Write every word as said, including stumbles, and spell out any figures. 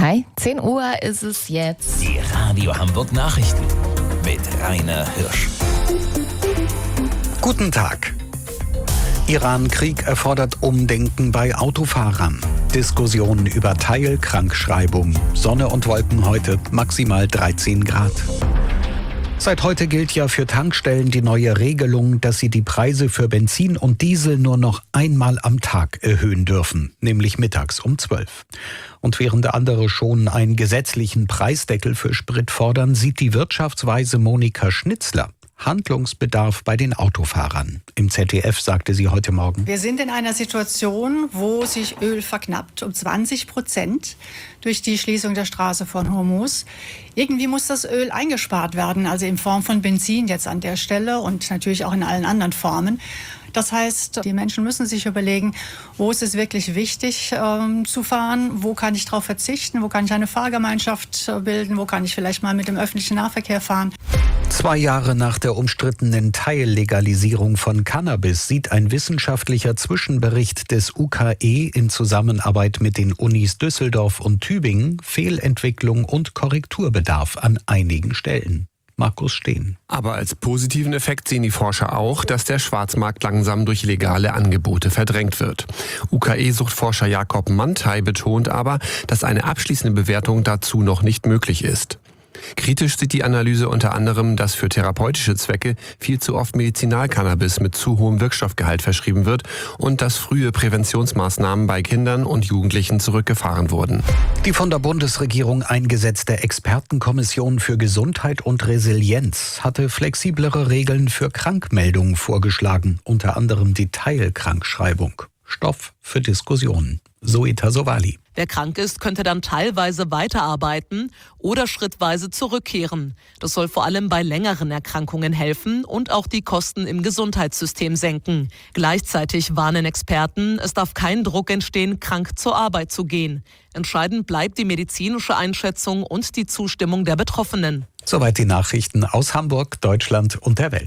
Hi, zehn Uhr ist es jetzt. Die Radio Hamburg Nachrichten mit Rainer Hirsch. Guten Tag. Iran-Krieg erfordert Umdenken bei Autofahrern. Diskussionen über Teilkrankschreibung. Sonne und Wolken heute, maximal dreizehn Grad. Seit heute gilt ja für Tankstellen die neue Regelung, dass sie die Preise für Benzin und Diesel nur noch einmal am Tag erhöhen dürfen, nämlich mittags um zwölf. Und während andere schon einen gesetzlichen Preisdeckel für Sprit fordern, sieht die Wirtschaftsweise Monika Schnitzler Handlungsbedarf bei den Autofahrern. Im Z D F sagte sie heute Morgen: Wir sind in einer Situation, wo sich Öl verknappt um zwanzig Prozent durch die Schließung der Straße von Hormuz. Irgendwie muss das Öl eingespart werden, also in Form von Benzin jetzt an der Stelle und natürlich auch in allen anderen Formen. Das heißt, die Menschen müssen sich überlegen, wo ist es wirklich wichtig ähm, zu fahren, wo kann ich darauf verzichten, wo kann ich eine Fahrgemeinschaft äh, bilden, wo kann ich vielleicht mal mit dem öffentlichen Nahverkehr fahren. Zwei Jahre nach der umstrittenen Teillegalisierung von Cannabis sieht ein wissenschaftlicher Zwischenbericht des U K E in Zusammenarbeit mit den Unis Düsseldorf und Tübingen Fehlentwicklung und Korrekturbedarf an einigen Stellen. Markus Steen. Aber als positiven Effekt sehen die Forscher auch, dass der Schwarzmarkt langsam durch legale Angebote verdrängt wird. U K E-Suchtforscher Jakob Mantei betont aber, dass eine abschließende Bewertung dazu noch nicht möglich ist. Kritisch sieht die Analyse unter anderem, dass für therapeutische Zwecke viel zu oft Medizinalcannabis mit zu hohem Wirkstoffgehalt verschrieben wird und dass frühe Präventionsmaßnahmen bei Kindern und Jugendlichen zurückgefahren wurden. Die von der Bundesregierung eingesetzte Expertenkommission für Gesundheit und Resilienz hatte flexiblere Regeln für Krankmeldungen vorgeschlagen, unter anderem die Teilkrankschreibung. Stoff für Diskussionen. Zoe Tassovali. Wer krank ist, könnte dann teilweise weiterarbeiten oder schrittweise zurückkehren. Das soll vor allem bei längeren Erkrankungen helfen und auch die Kosten im Gesundheitssystem senken. Gleichzeitig warnen Experten, es darf kein Druck entstehen, krank zur Arbeit zu gehen. Entscheidend bleibt die medizinische Einschätzung und die Zustimmung der Betroffenen. Soweit die Nachrichten aus Hamburg, Deutschland und der Welt.